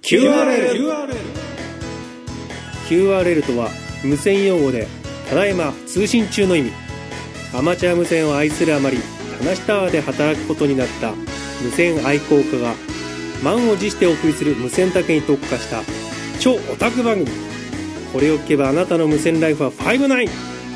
QRL とは無線用語でただいま通信中の意味。アマチュア無線を愛するあまり田無タワーで働くことになった無線愛好家が満を持してお送りする無線だけに特化した超オタク番組。これを聞けばあなたの無線ライフは59。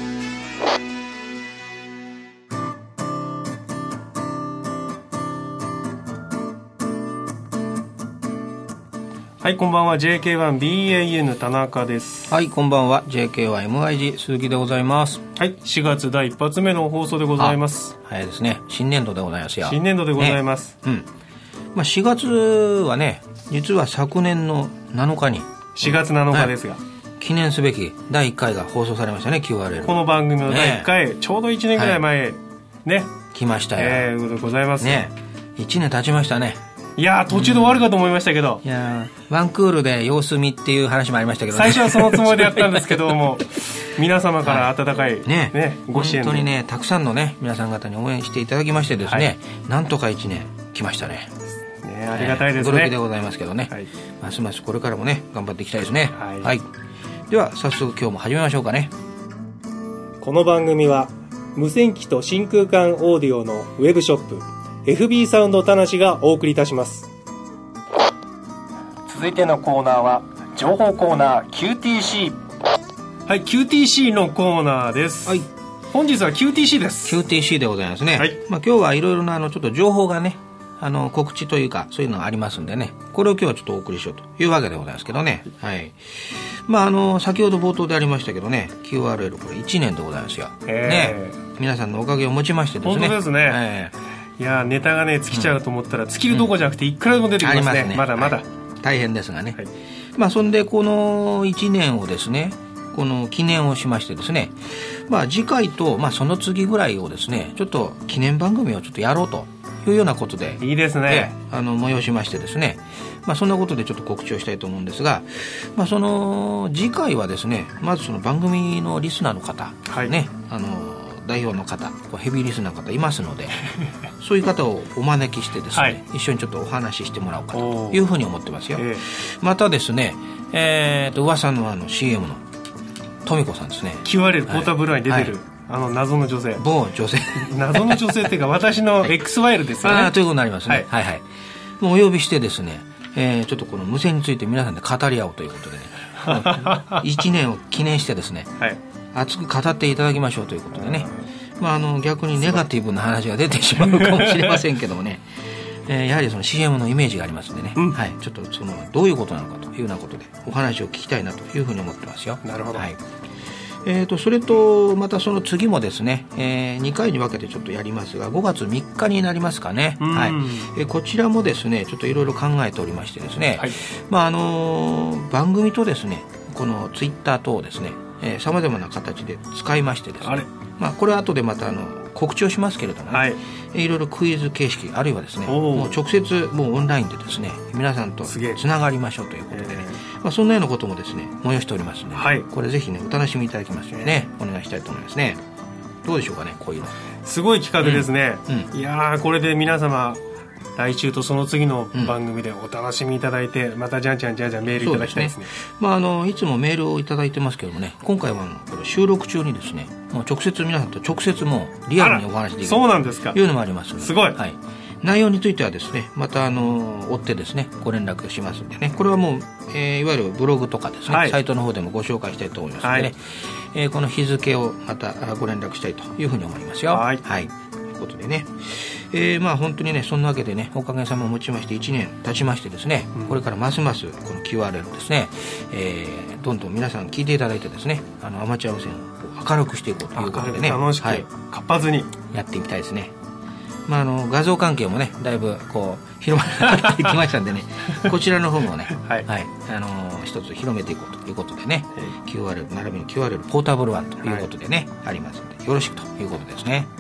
はい、こんばんは。 JK1BAN 田中です。 はい、こんばんは。 JK1MIG 鈴木でございます。 はい、4月第一発目の放送でございます。 早いですね。新年度でございますよ。 新年度でございます、 ね。まあ、4月はね、実は昨年の7日に 4月7日ですが、 記念すべき第1回が放送されましたね。 QRL この番組の第1回、ちょうど1年ぐらい前、ね来ましたよ。 ございますね。 1年経ちましたね。 いやー、途中で終わるかと思いましたけど、 いやワンクールで様子見っていう話もありましたけど、ね、 最初はそのつもりでやったんですけども皆様から温かい、ご支援本当にね、たくさんのね皆さん方に応援していただきましてですね、なんとか1年来ましたね。 ありがたいですね。 驚きでございますけどね、ますますこれからもね頑張っていきたいですね。では早速今日も始めましょうかね。 この番組は無線機と真空管オーディオのウェブショップ FB サウンド田無がお送りいたします。続いてのコーナーは情報コーナー QTC。 はい、 QTC のコーナーです。本日は QTC です。 QTC でございますね。まあ、今日はいろいろなちょっと情報がね、告知というかそういうのがありますんでね、これを今日はちょっとお送りしようというわけでございますけどね。まあ先ほど冒頭でありましたけどね、 QRL これ1年でございますよ。皆さんのおかげをもちましてですね。 本当ですね。いや、ネタがね尽きちゃうと思ったら、尽きるどころじゃなくていくらでも出てきますね。まだまだ、 大変ですがね。まあそんでこの1年をですね、この記念をしましてですね、まあ次回と、まあ、その次ぐらいをですね、ちょっと記念番組をちょっとやろうというようなことで、 いいですね、 催しましてですね、まあ、そんなことでちょっと告知をしたいと思うんですが、まあ、その次回はですね、まずその番組のリスナーの方、ね、代表の方、ヘビーリスナーの方いますのでそういう方をお招きしてですね、一緒にちょっとお話ししてもらおうかというふうに思ってますよ。またですね、噂のCM のトミコさんですね、 QRL ポータブルに出てる、謎の女性、 某女性謎の女性っていうか私の XYL ですよね。 ということになりますね。もうお呼びしてですね、ちょっとこの無線について皆さんで語り合おうということでね1年を記念してですね、熱く語っていただきましょうということでね、まあ、逆にネガティブな話が出てしまうかもしれませんけどもねやはりその CM のイメージがありますんでね、ちょっとそのどういうことなのかというようなことでお話を聞きたいなというふうに思ってますよ。 なるほど。 それとまたその次もですね、2回に分けてちょっとやりますが、5月3日になりますかね。こちらもですねちょっといろいろ考えておりましてですね、まあ番組とですねこのツイッター等をですねさまざまな形で使いましてですね、まあ、これは後でまた告知をしますけれどもね、いろいろクイズ形式あるいはですねもう直接もうオンラインでですね皆さんとつながりましょうということでね、まあ、そんなようなこともですね催しておりますので、これぜひねお楽しみいただきますようにねお願いしたいと思いますね。どうでしょうかね、こういうのすごい企画ですね。いやー、これで皆様来週とその次の番組でお楽しみいただいて、またじゃんメールいただきたいですね。 まあ、いつもメールをいただいてますけどもね、今回はこれ収録中にですねもう直接皆さんと直接もうリアルにお話できるそうなんですかというのもありますので、 すごい、 内容についてはですねまた追ってですねご連絡しますんでね、これはもう、いわゆるブログとかですね、サイトの方でもご紹介したいと思いますのでね、この日付をまたご連絡したいというふうに思いますよ。ということでね、まあ本当にねそんなわけでねおかげさまをもちまして1年経ちましてですね、これからますますこの QRL ですね、どんどん皆さん聞いていただいてですねアマチュア無線を明るくしていこうということでね、 楽しく、活発にやっていきたいですね。まあ、画像関係もねだいぶこう広まってきましたんでねこちらの方もね、一つ広めていこうということでね、QRL 並びに QRL ポータブル1ということでね、ありますのでよろしくということですね。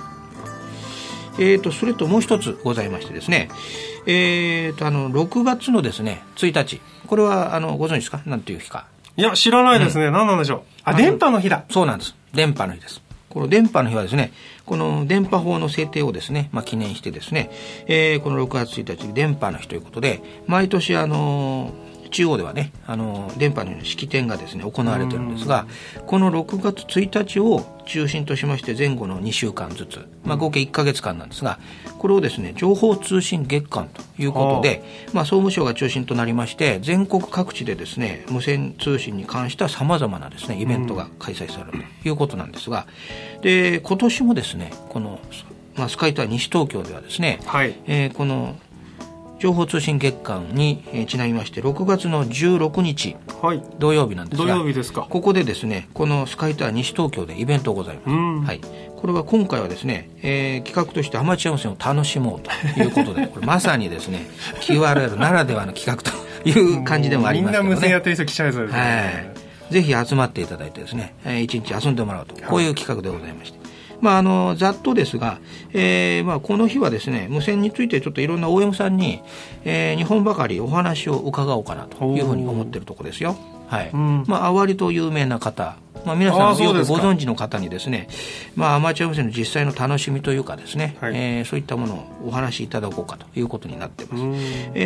それともう一つございましてですね、6月のですね1日、これはご存知ですか、何という日か。 いや知らないですね、何なんでしょう。電波の日だ。 そうなんです、電波の日です。この電波の日はですね、この電波法の制定をですね、まあ、記念してですね、この6月1日電波の日ということで、毎年中央ではね電波の式典がですね行われているんですが、この6月1日を中心としまして前後の2週間ずつ、合計1ヶ月間なんですが、これをですね情報通信月間ということで、総務省が中心となりまして全国各地でですね無線通信に関したさまざまなですねイベントが開催されるということなんですが、で今年もですねこの、スカイタワー西東京ではですね、この情報通信月間にちなみまして6月の16日、土曜日なんですが、 土曜日ですか。 ここでですねこのスカイタワー西東京でイベントがございます。これは今回はですね、企画としてアマチュア無線を楽しもうということでこれまさにですね QRL ならではの企画という感じでもありますけどね。 みんな無線やってる人来ちゃいそうですね。 ぜひ集まっていただいてですね、一日遊んでもらうと、こういう企画でございまして、ざっとですが、この日はですね無線についてちょっといろんな OM さんに、2本ばかりお話を伺おうかなというふうに思っているところですよ。割と有名な方、皆さんよくご存知の方にですね、アマチュア無線の実際の楽しみというかですね、そういったものをお話しいただこうかということになっています。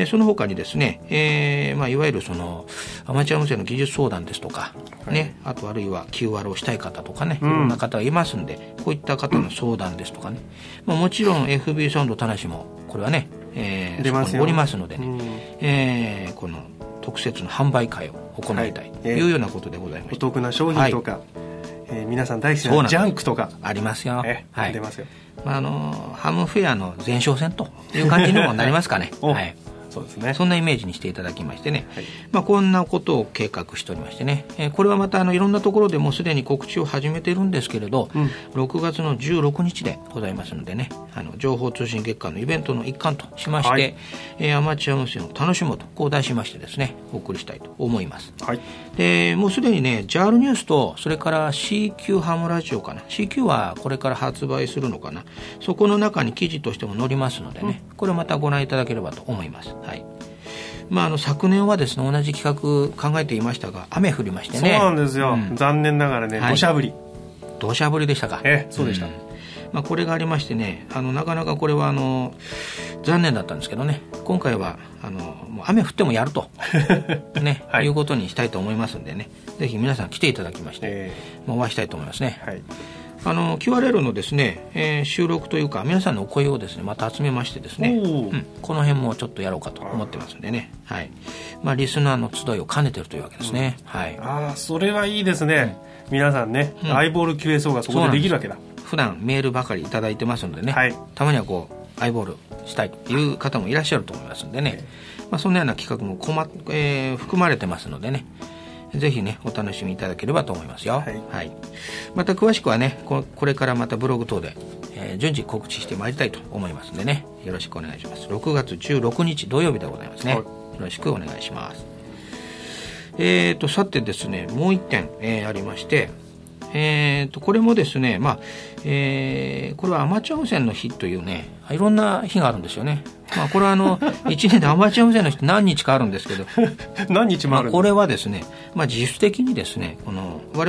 その他にですね、いわゆるそのアマチュア無線の技術相談ですとか、あとあるいは QR をしたい方とかね、いろんな方がいますんで、こういった方の相談ですとかね、もちろん FB サウンド田無もこれはね、そこにおりますのでね、この特設の販売会を行いたいというようなことでございます。 お得な商品とか、皆さん大好きなジャンクとかありますよ。 出ますよ。 ハムフェアの前哨戦という感じにもなりますかね。 そうですね。 そんなイメージにしていただきましてね、こんなことを計画しておりましてね、これはまたいろんなところでもうすでに告知を始めているんですけれど、6月の16日でございますのでね、情報通信月間のイベントの一環としまして、アマチュア無線を楽しもうとこう題しましてですねお送りしたいと思います。でもうすでにね JAL ニュースとそれから CQ ハムラジオかな、 CQ はこれから発売するのかな、そこの中に記事としても載りますのでね、これまたご覧いただければと思います。昨年はですね同じ企画考えていましたが雨降りましてね。 そうなんですよ、残念ながらね土砂降り、 土砂降りでしたか。 そうでした。 これがありましてね、なかなかこれは残念だったんですけどね、今回はもう雨降ってもやると、ねいうことにしたいと思いますんでね、ぜひ皆さん来ていただきまして、お会いしたいと思いますね。QRL のですね、収録というか皆さんのお声をですねまた集めましてですね、この辺もちょっとやろうかと思ってますんでね、リスナーの集いを兼ねてるというわけですね。 それはいいですね。皆さんね、アイボール QSO がそこでできるわけだ。 普段メールばかりいただいてますのでね、たまにはアイボールしたいという方もいらっしゃると思いますんでね、そんなような企画も含まれてますのでね、ぜひねお楽しみいただければと思いますよ。また詳しくはねこれからまたブログ等で、順次告知してまいりたいと思いますのでね、よろしくお願いします。6月16日土曜日でございますね。よろしくお願いします。さてですねもう一点、ありまして、これもですね、これはアマチュア無線の日というねいろんな日があるんですよね。これは1年でアマチュア無線の日って何日かあるんですけど何日もあるこれはですね、自主的にですね我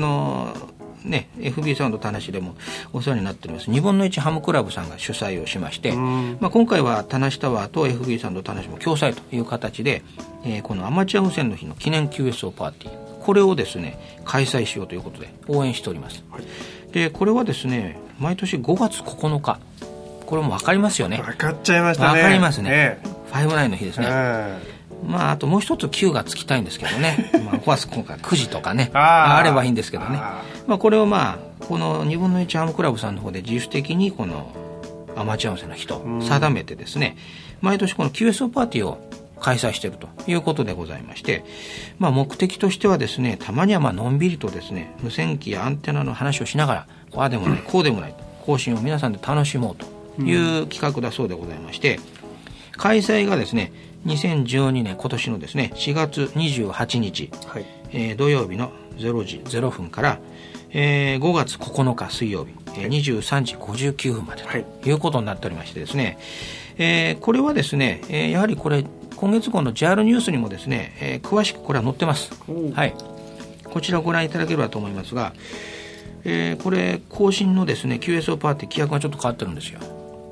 々FB サウンド田無でもお世話になっております2分の1ハムクラブさんが主催をしまして、今回は田無タワーと FB サウンド田無も共催という形で、このアマチュア無線の日の記念 QSO パーティー、これをですね開催しようということで応援しております。でこれはですね毎年5月9日、これも分かりますよね。 分かっちゃいましたね。 分かりますね、59の日ですね。あともう一つ9がつきたいんですけどね今回9時とかねあればいいんですけどね、これをこの2分の1ハムクラブさんの方で自主的にこのアマチュア無線の日と定めてですね、毎年この QSO パーティーを開催しているということでございまして、目的としてはですねたまにはのんびりとですね無線機やアンテナの話をしながらああでもないこうでもない更新を皆さんで楽しもうという企画だそうでございまして、開催がですね2012年今年のですね4月28日、土曜日の0時0分から、5月9日水曜日、23時59分までということになっておりましてですね、これはですね、やはりこれ今月号の JAL ニュースにもですね、詳しくこれは載ってます。こちらをご覧いただければと思いますが、これ更新のですね QSO パーティー規約がちょっと変わってるんですよ。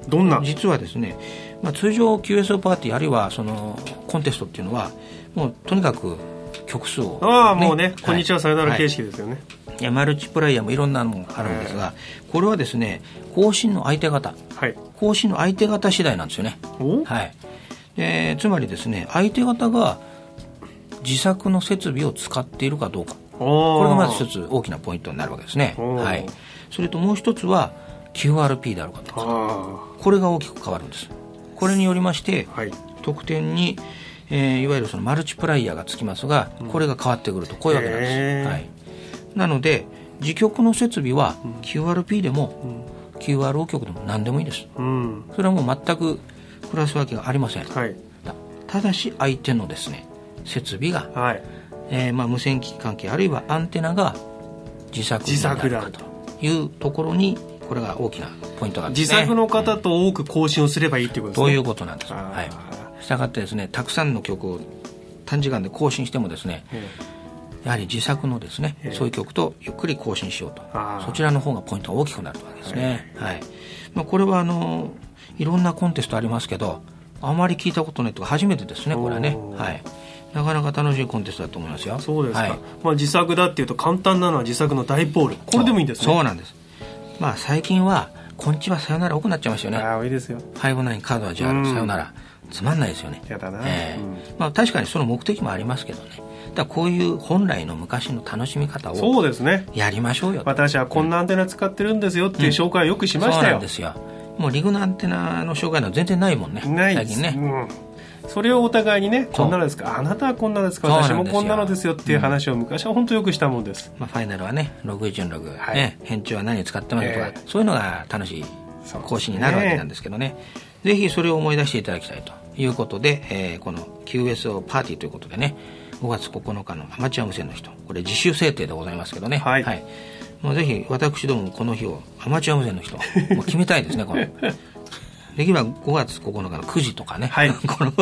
どんな？ 実はですね、通常 QSO パーティーあるいはそのコンテストっていうのはもうとにかく曲数を、 もうね、こんにちはさよなら形式ですよね。 いやマルチプライヤーもいろんなのがあるんですが、これはですね更新の相手方、更新の相手方次第なんですよね。つまりですね相手方が自作の設備を使っているかどうか、これがまず一つ大きなポイントになるわけですね。それともう一つは QRP であるかどうか、これが大きく変わるんです。これによりまして、得点に、いわゆるそのマルチプライヤーがつきますが、これが変わってくるとこういうわけなんです。なので自局の設備は QRP でも、QRO 局でも何でもいいです。それはもう全くクラス分けがありません。ただし相手のですね設備が、無線機器関係あるいはアンテナが自作になるかというところにこれが大きなポイントがあるんですね。 自作の方と多く更新をすればいいということですね。 ということなんです。したがってですねたくさんの曲を短時間で更新してもですね、やはり自作のですね、そういう曲とゆっくり更新しようと、そちらの方がポイントが大きくなるわけですね。これはいろんなコンテストありますけどあまり聞いたことないとか初めてですねこれはね。なかなか楽しいコンテストだと思いますよ。 そうですか。自作だっていうと簡単なのは自作のダイポール、これでもいいんですね。 そうなんです。最近はこんにちはさよなら多くなっちゃいましたよね。 多いですよ。 59カードはじゃあさよならつまんないですよね。 やだな。 確かにその目的もありますけどね。だからこういう本来の昔の楽しみ方をそうですねやりましょうよ。 私はこんなアンテナ使ってるんですよっていう紹介をよくしましたよ。 そうなんですよ。もうリグのアンテナの紹介の全然ないもんね。 ないです最近ね。それをお互いにね、こんなのですか、あなたはこんなですか、私もこんなのですよっていう話を昔は本当よくしたもんです。 ファイナルはね6146、編中は何使ってますとか、そういうのが楽しい講師になるわけなんですけどね。ぜひそれを思い出していただきたいということで、この QSO パーティーということでね5月9日のアマチュア無線の人、これ自主制定でございますけどね。もうぜひ私どもこの日をアマチュア無線の人もう決めたいですね。このできれば5月9日の9時とかね、この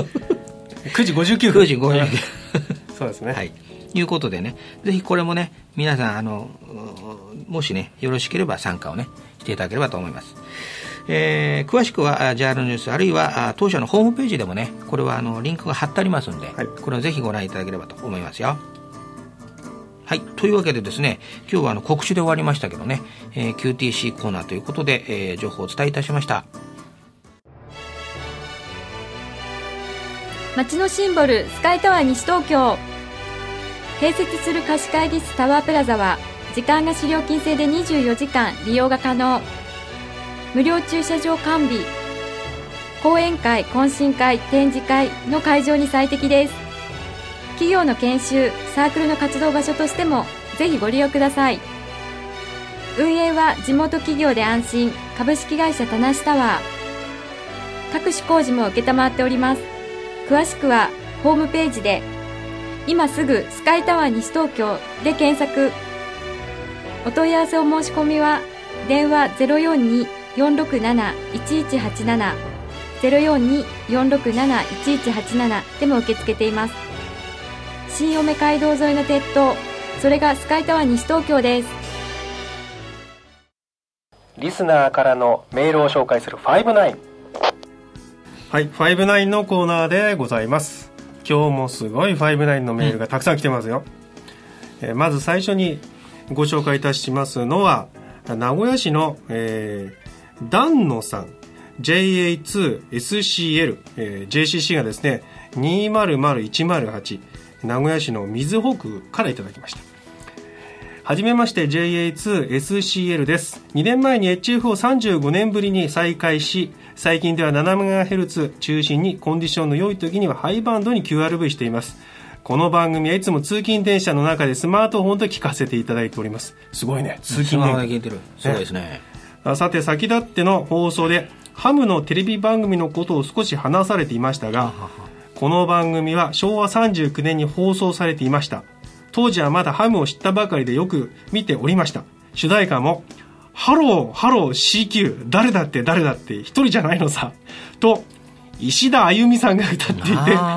9時59分9時59そうですね。 いうことでね、ぜひこれもね皆さんもしねよろしければ参加をねしていただければと思います。詳しくは JAL ニュースあるいは当社のホームページでもねこれはリンクが貼ってありますので、これをぜひご覧いただければと思いますよ。というわけでですね今日は告知で終わりましたけどね、QTC コーナーということで、情報をお伝えいたしました。 街のシンボルスカイタワー西東京、併設する貸し会議室タワープラザは時間貸し料金制で24時間利用が可能。無料駐車場完備、講演会、懇親会、展示会の会場に最適です。企業の研修、サークルの活動場所としてもぜひご利用ください。運営は地元企業で安心、株式会社田無タワー。各種工事も承っております。詳しくはホームページで今すぐスカイタワー西東京で検索。お問い合わせお申し込みは電話 042-467-1187 042-467-1187 でも受け付けています。新青梅街道沿いの鉄塔、それがスカイタワー西東京です。 リスナーからのメールを紹介する59。59のコーナーでございます。今日もすごい59のメールがたくさん来てますよ。まず最初にご紹介いたしますのは名古屋市の、丹野さん JA2SCL、JCC がですね200108名古屋市の瑞穂区からいただきました。はじめまして JA2SCL です。2年前に HF を35年ぶりに再開し、最近では 7MHz 中心にコンディションの良い時にはハイバンドに QRV しています。この番組はいつも通勤電車の中でスマートフォンで聞かせていただいております。すごいね、通勤電車聞いてる。すごいですね。 さて先立っての放送でハムのテレビ番組のことを少し話されていましたが、この番組は昭和39年に放送されていました。当時はまだハムを知ったばかりでよく見ておりました。主題歌もハローハロー CQ 誰だって誰だって一人じゃないのさと石田あゆみさんが歌っていて、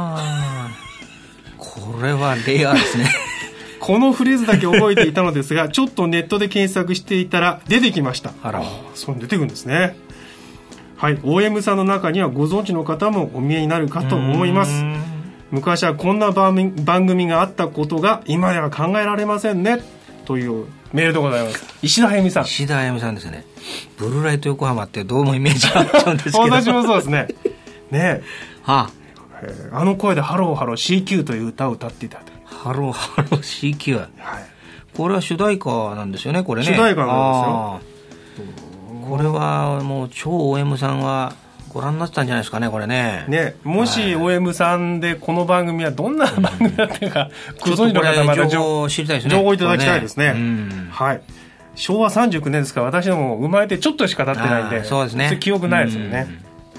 これはレアですねこのフレーズだけ覚えていたのですがちょっとネットで検索していたら出てきました。 あら、 そう出てくるんですね。 はい、OM さんの中にはご存知の方もお見えになるかと思います。昔はこんな番組があったことが今では考えられませんねというメールでございます。石田あゆみさん。 石田あゆみさんですね。ブルーライト横浜ってどうもイメージがあっちゃうんですけど私もそうですね。ねえ、 はあの声でハローハロー CQ という歌を歌っていた。 ハローハロー CQ、 はい、 これは主題歌なんですよね、これね。 主題歌なんですよ。 これはもう超 OM さんはご覧になってたんじゃないですかね、これね。 ね、もし OM さんでこの番組はどんな番組だったか、ご存知の方また情報を知りたいですね。 情報いただきたいですね。はい。昭和39年ですから、私ども生まれてちょっとしか経ってないんで、 そうですね。 記憶ないですよね。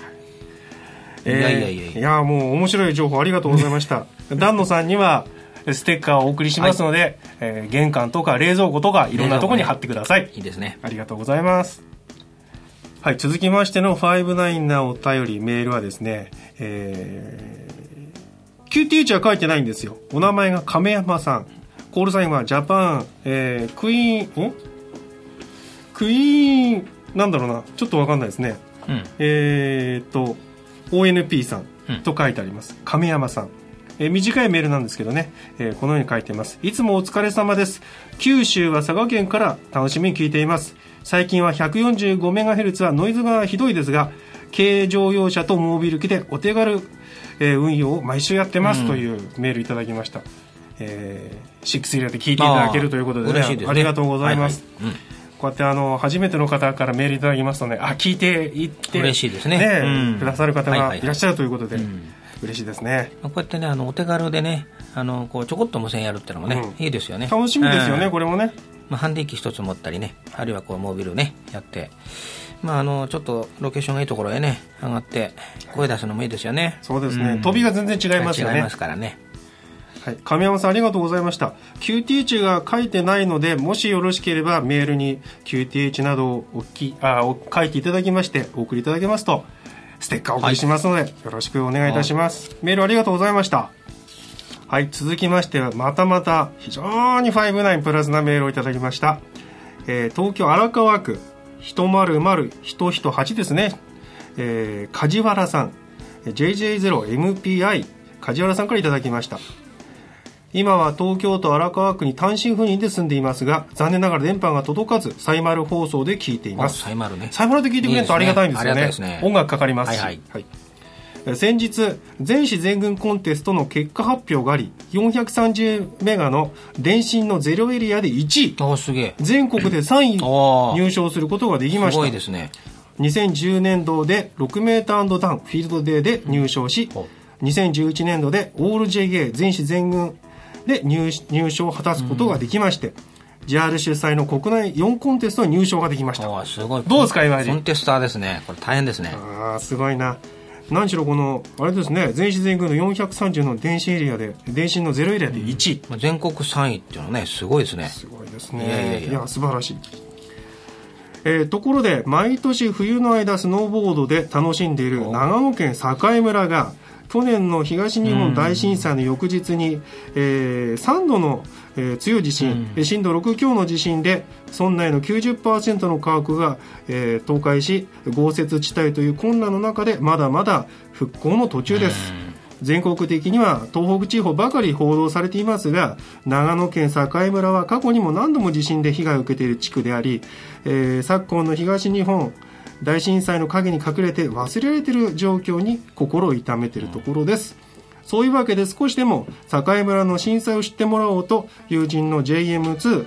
いやもう面白い情報ありがとうございました。丹野さんにはステッカーをお送りしますので、玄関とか冷蔵庫とかいろんなところに貼ってください。 いいですね。 ありがとうございます。はい、続きましての59なお便りメールはですね、QTH は書いてないんですよ。お名前が亀山さん。コールサインはジャパン、クイーンなんだろうな、ちょっとわかんないですね。ONP さんと書いてあります。亀山さん。短いメールなんですけどね、このように書いています。いつもお疲れ様です。九州は佐賀県から楽しみに聞いています。最近は 145MHz はノイズがひどいですが、軽乗用車とモービル機でお手軽、運用を毎週やってますというメールいただきました。6エリアで聞いていただけるということで、ね、ありがとうございます。こうやって初めての方からメールいただきますとね、聞いていって嬉しいですね。 くださる方がいらっしゃるということで、嬉しいですね。 こうやってね、お手軽でね、こうちょこっと無線やるっていうのもね、いいですよね。 楽しみですよね、これもね。 ハンディ機一つ持ったりね、あるいはこうモービルねやって、ちょっとロケーションがいいところへね上がって声出すのもいいですよね。 そうですね、飛びが全然違いますよね。 違いますからね。 はい、亀山さんありがとうございました。 QTH が書いてないので、もしよろしければメールに QTH などを書いていただきましてお送りいただけますとステッカーをお送りしますので、よろしくお願いいたします。メールありがとうございました。はい、続きましてまた非常に59プラスなメールをいただきました。東京荒川区100-108ですね、梶原さん JJ0MPI 梶原さんからいただきました。今は東京都荒川区に単身赴任で住んでいますが、残念ながら電波が届かずサイマル放送で聞いています。 サイマルね、 サイマルで聞いてくれるとありがたいんですよね。いいですね、音楽かかりますし、はい先日全市全軍コンテストの結果発表があり、430メガの電信のゼロエリアで1位、 すげえ、 全国で3位入賞することができました。 すごいですね。 2010年度で6メーター&ダウンフィールドデーで入賞し、2011年度でオール JA 全市全軍で入賞を果たすことができまして、JR 主催の国内4コンテストに入賞ができました。 すごい。 どうですか、今コンテスターですね。これ大変ですね。 すごいな。何しろこのあれですね、全市全軍の430の電信エリアで、電信のゼロエリアで1位、 全国3位っていうのはね、すごいですね。 すごいですね。いや素晴らしい。ところで毎年冬の間スノーボードで楽しんでいる長野県栄村が、去年の東日本大震災の翌日に、3度の、強い地震、震度6強の地震で村内の 90% の家屋が、倒壊し、豪雪地帯という困難の中でまだまだ復興の途中です。全国的には東北地方ばかり報道されていますが、長野県栄村は過去にも何度も地震で被害を受けている地区であり、昨今の東日本大震災の陰に隠れて忘れられている状況に心を痛めているところです。そういうわけで、少しでも栄村の震災を知ってもらおうと、友人の JM2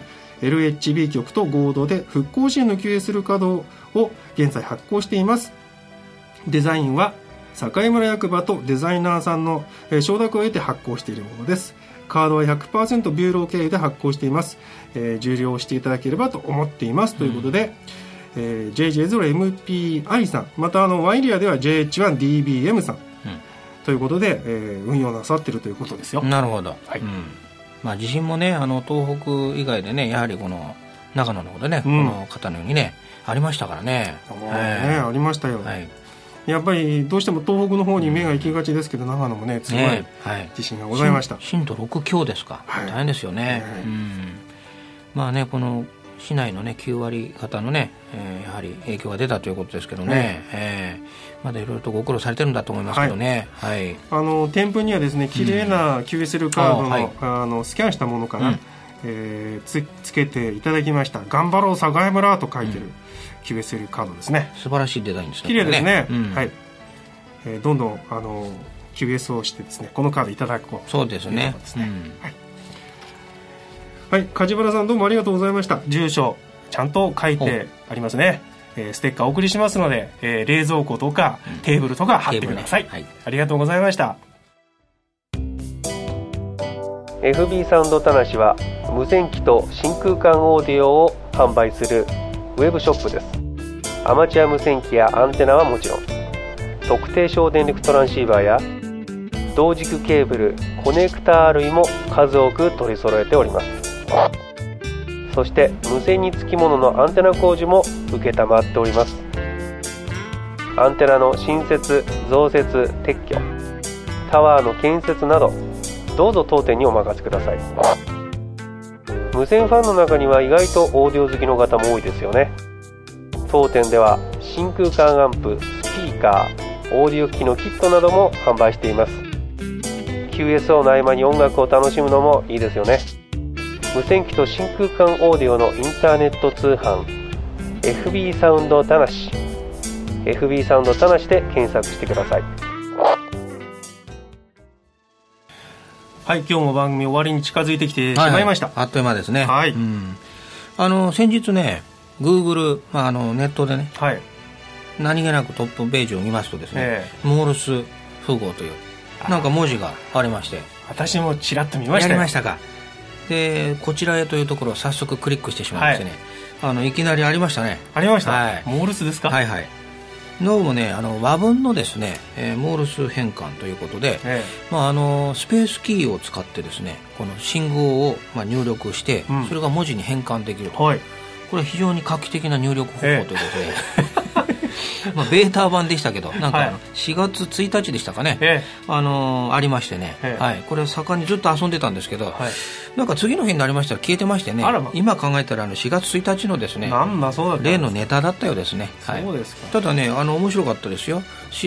LHB 局と合同で復興支援の QS カードを現在発行しています。デザインは栄村役場とデザイナーさんの承諾を得て発行しているものです。カードは 100% ビューロー経由で発行しています。受領していただければと思っていますということで、JJ0MPI さん、またワイリアでは JH1DBM さん、ということで、運用なさっているということですよ。 なるほど、はい。地震もね、東北以外でね、やはりこの長野の方でね、この方のようにねありましたからね。 ありましたよ、やっぱりどうしても東北の方に目が行きがちですけど、長野もね強い地震がございました。 震度6強ですか、大変ですよね。まあね、この市内のね9割方のね、やはり影響が出たということですけどね、まだいろいろとご苦労されてるんだと思いますけどね、はいはい、 添付にはですね綺麗な QSL カードの、スキャンしたものかな、つけていただきました。頑張ろう相模村と書いてる QSL カードですね。 素晴らしいデザインですね。 綺麗ですね、はい、どんどんQS をしてですねこのカードいただくことそうですね、 はい、梶原さんどうもありがとうございました。住所ちゃんと書いてありますね。ステッカーお送りしますので、冷蔵庫とかテーブルとか貼ってください、ありがとうございました。 FB サウンドたなしは無線機と真空管オーディオを販売するウェブショップです。アマチュア無線機やアンテナはもちろん、特定省電力トランシーバーや同軸ケーブル、コネクタ類も数多く取り揃えております。そして無線につきもののアンテナ工事も承っております。アンテナの新設、増設、撤去、タワーの建設などどうぞ当店にお任せください。無線ファンの中には意外とオーディオ好きの方も多いですよね。当店では真空管アンプ、スピーカー、オーディオ機器のキットなども販売しています。 QSO の合間に音楽を楽しむのもいいですよね。無線機と真空管オーディオのインターネット通販 FB サウンドたなし、 FB サウンドたなしで検索してください。 はい、今日も番組終わりに近づいてきてしまいました、 あっという間ですね、 はい、 先日ね Google、ネットでね、 はい、 何気なくトップページを見ますとですね、モールス符号というなんか文字がありまして、 私もちらっと見ましたよ。 やりましたか。でこちらへというところを早速クリックしてしまいましてね、いきなりありましたね。 ありました、 はい、 モールスですか。 はいはい。どうもね和文のですね、モールス変換ということで、スペースキーを使ってですねこの信号を入力して、それが文字に変換できると、これは非常に画期的な入力方法ということで、ベータ版でしたけどなんか4月1日でしたかね、ありましてね、これ盛んにずっと遊んでたんですけど、なんか次の日になりましたら消えてましてね、今考えたら4月1日のですね例のネタだったようですね。 そうですか。 ただね面白かったですよ。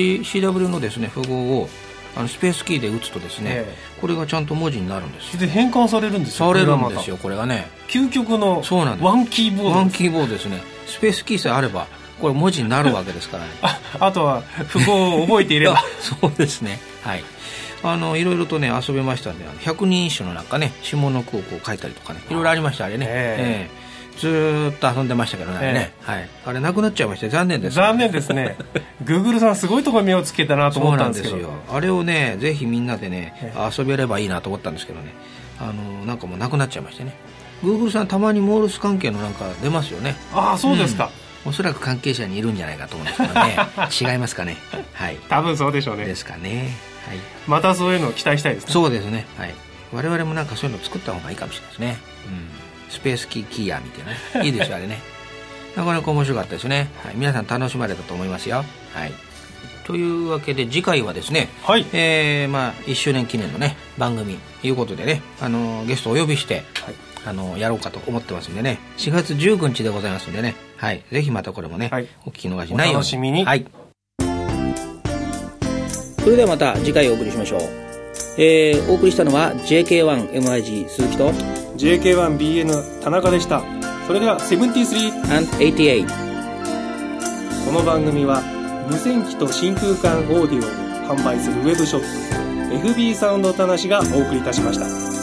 CW のですね符号をスペースキーで打つとですね、これがちゃんと文字になるんですよ。 で変換されるんですよ。 されるんですよこれがね。 究極のワンキーボード。 ワンキーボードですね。スペースキーさえあればこれ文字になるわけですからねあとは符号を覚えていればそうですね。はい。いろいろとね遊べましたんで、百人一首のなんかね下の句をこう書いたりとかね、いろいろありましたあれね、ずーっと遊んでましたけどね、あれなくなっちゃいまして残念です、 残念ですねGoogle さんすごいところに目をつけたなと思ったんですけど。 そうなんですよ。あれをねぜひみんなでね、遊べればいいなと思ったんですけどね、なんかもうなくなっちゃいましてね。 Google さんたまにモールス関係のなんか出ますよね。 ああそうですか、 おそらく関係者にいるんじゃないかと思うんですけどね違いますかね。はい、 多分そうでしょうね。 ですかね。はい、 またそういうのを期待したいですね。 そうですね、はい、我々もなんかそういうの作った方がいいかもしれないですね、スペースキーヤーみたいなねいいですよあれねなかなか面白かったですね、皆さん楽しまれたと思いますよ、というわけで次回はですね、1周年記念のね番組ということでね、ゲストをお呼びして、やろうかと思ってますんでね、4月19日でございますんでね、ぜひまたこれもね、お聞き逃しないようにお楽しみに。 それではまた次回お送りしましょう。お送りしたのは JK1MIG 鈴木と JK1BN 田中でした。それでは 73&88。 この番組は無線機と真空管オーディオを販売するウェブショップ FB サウンドたなしがお送りいたしました。